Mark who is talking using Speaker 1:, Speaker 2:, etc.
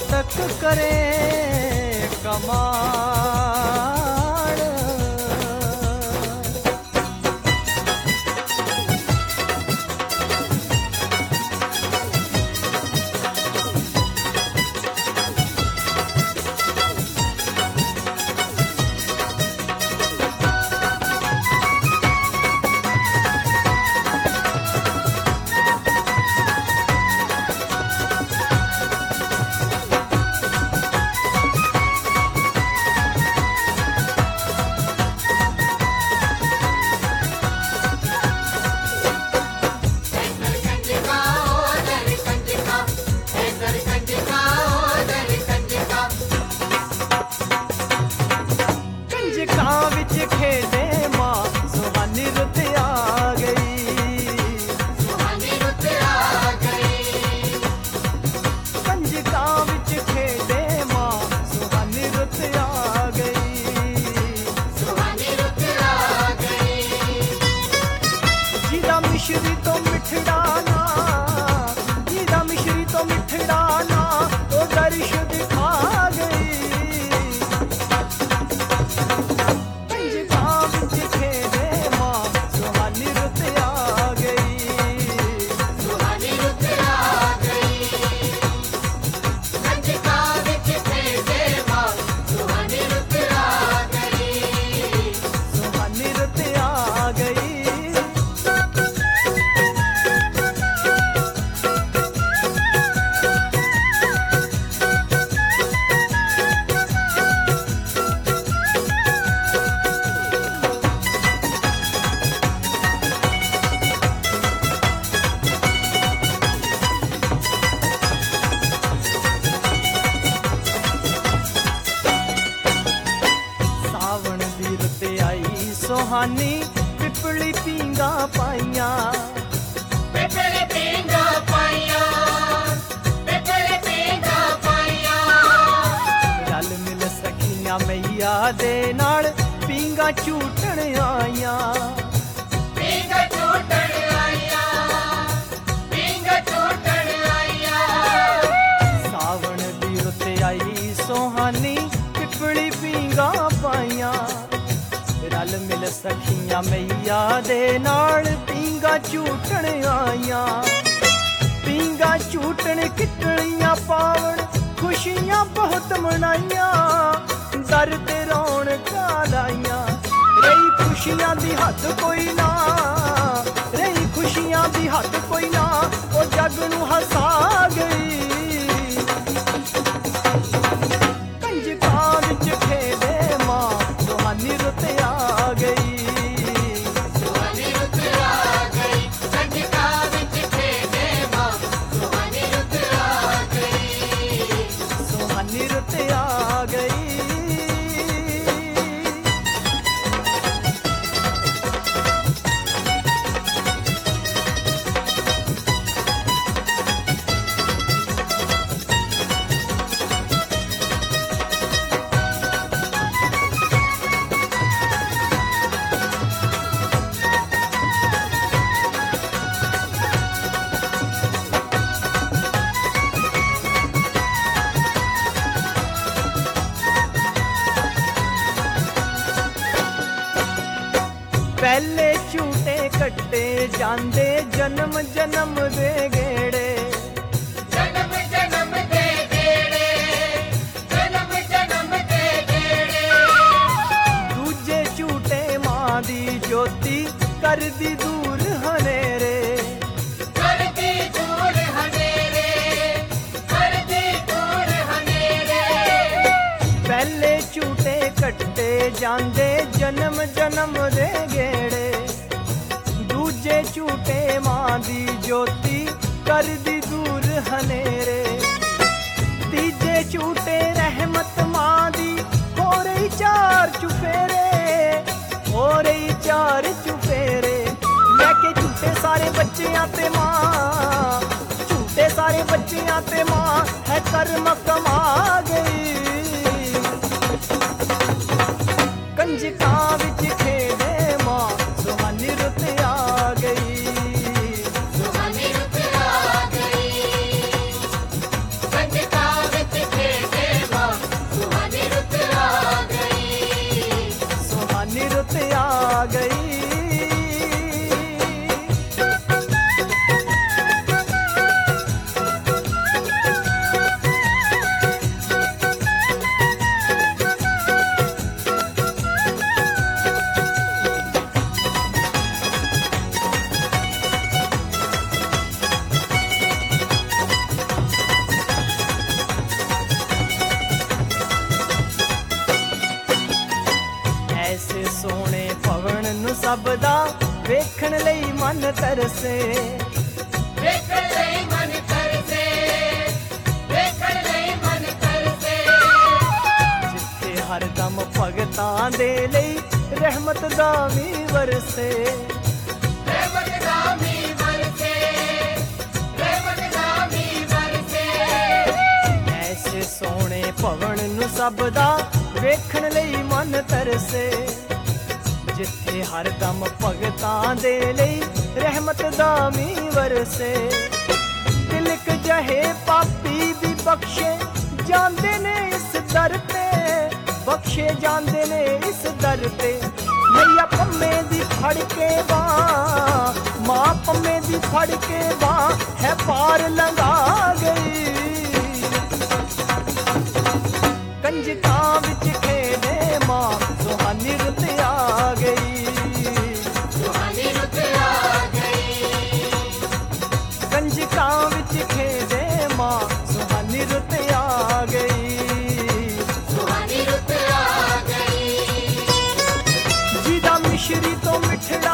Speaker 1: तक करे कमाल। मिश्री तो मिठड़ा ना, जीरा मिश्री तो मिठड़ा ना, तो दर्श दिखा गई। पंजगाम विच खेड़े मां सुहानी रुत आ गई,
Speaker 2: सुहानी रुत आ गई। पंजगाम विच खेड़े मां सुहानी रुत आ गई,
Speaker 1: सुहानी रुत आ गई। सुहानी पिपली पींगा पाइया,
Speaker 2: पिपली पींगा पाइया, पिपली पींगा पाइया।
Speaker 1: रल मिल सखियां मैया दे नाल पींगा झूटण आइया,
Speaker 2: पींगा झूटण आइया, पींगा झूटण आइया।
Speaker 1: सावण दी रुत आई सुहानी पिपली पींगा पाइया, रल मिल सखियां मैया दे नाल पींगा झूटण आइया। पींगा झूटण किटलियां पावण खुशियां बहुत मनाइया, दर ते रौनकां लाइया। रही खुशियां दी हद कोई ना, रही खुशियां दी हद कोई ना, ओ जग नूं हसा गई। कंजकां विच खेड़े मां सुहानी रुत आ गई,
Speaker 2: सुहानी रुत आ गई। कंजकां विच खेड़े मां सुहानी रुत आ गई,
Speaker 1: सुहानी रुत आ गई। पहले झूटे कट्टे जांदे जन्म जन्म दे गेड़े,
Speaker 2: जन्म जन्म दे गेड़े, जन्म जन्म दे गेड़े।
Speaker 1: दूजे झूटे मां दी ज्योति कर दी दूर हनेरे,
Speaker 2: कर दी दूर हनेरे, कर दी दूर हनेरे।
Speaker 1: पहले झूटे कट्टे जांदे जन्म जन्म दे गेड़े, दूजे झूटे मां दी ज्योति कर दी दूर हनेरे। तीजे झूटे रहमत मां दी हो रही चार चुफेरे, हो रही चार चुफेरे। लेके झूठे सारे बच्चियां ते मां, झूठे सारे बच्चियां ते मां है कर्म कमा गई। कंजकां विच खेड़े मां सुहानी रुत आ गई,
Speaker 2: सुहानी रुत आ गई। कंजकां विच
Speaker 1: ਸਭ ਦਾ ਵੇਖਣ ਲਈ ਮਨ ਤਰਸੇ
Speaker 2: ਵੇਖਣ ਲਈ ਮਨ ਤਰਸੇ ਵੇਖਣ ਲਈ ਮਨ ਤਰਸੇ
Speaker 1: ਜਿੱਥੇ ਹਰਦਮ ਭਗਤਾਂ ਦੇ ਲਈ ਰਹਿਮਤ ਦਾ ਵੀ ਵਰਸੇ
Speaker 2: ਰਹਿਮਤ ਦਾ ਮੀਂਹ ਵਰਸੇ ਰਹਿਮਤ ਦਾ ਮੀਂਹ ਵਰਸੇ
Speaker 1: ਐਸੇ ਸੋਹਣੇ ਭਵਨ ਨੂੰ ਸਭ ਦਾ ਵੇਖਣ ਲਈ ਮਨ ਤਰਸੇ ਜਿੱਥੇ ਹਰਦਮ ਭਗਤਾਂ ਦੇ ਲਈ ਰਹਿਮਤ ਦਾ ਮੀਂਹ ਵਰਸੇ ਤਿਲਕ ਜਹੇ ਪਾਪੀ ਵੀ ਬਖਸ਼ੇ ਜਾਂਦੇ ਨੇ ਇਸ ਦਰ ਤੇ ਬਖਸ਼ੇ ਜਾਂਦੇ ਨੇ ਇਸ ਦਰ ਤੇ ਮਈਆ ਪੰਮੇ ਦੀ ਫੜ ਕੇ ਬਾਂਹ ਮਾਂ ਪੰਮੇ ਦੀ ਫੜ ਕੇ ਬਾਂਹ ਹੈ ਪਾਰ ਲੰਘਾ ਗਈ ਕੰਜਕਾਂ ਵਿੱਚ ਖੇਡੇ ਮਾਂ ਸੁਹਾਨੀ ਰੁੱਤ ਆ ਗਈ
Speaker 2: ਸੁਹਾਨੀ ਰੁੱਤ ਆ ਗਈ
Speaker 1: ਕੰਜਕਾਂ ਵਿੱਚ ਖੇਡੇ ਮਾਂ ਸੁਹਾਨੀ ਰੁੱਤ ਆ ਗਈ
Speaker 2: ਸੁਹਾਨੀ ਰੁੱਤ ਆ ਗਈ
Speaker 1: ਜਿਹਦਾ ਮਿਸ਼ਰੀ ਤੋਂ ਮਿੱਠੜਾ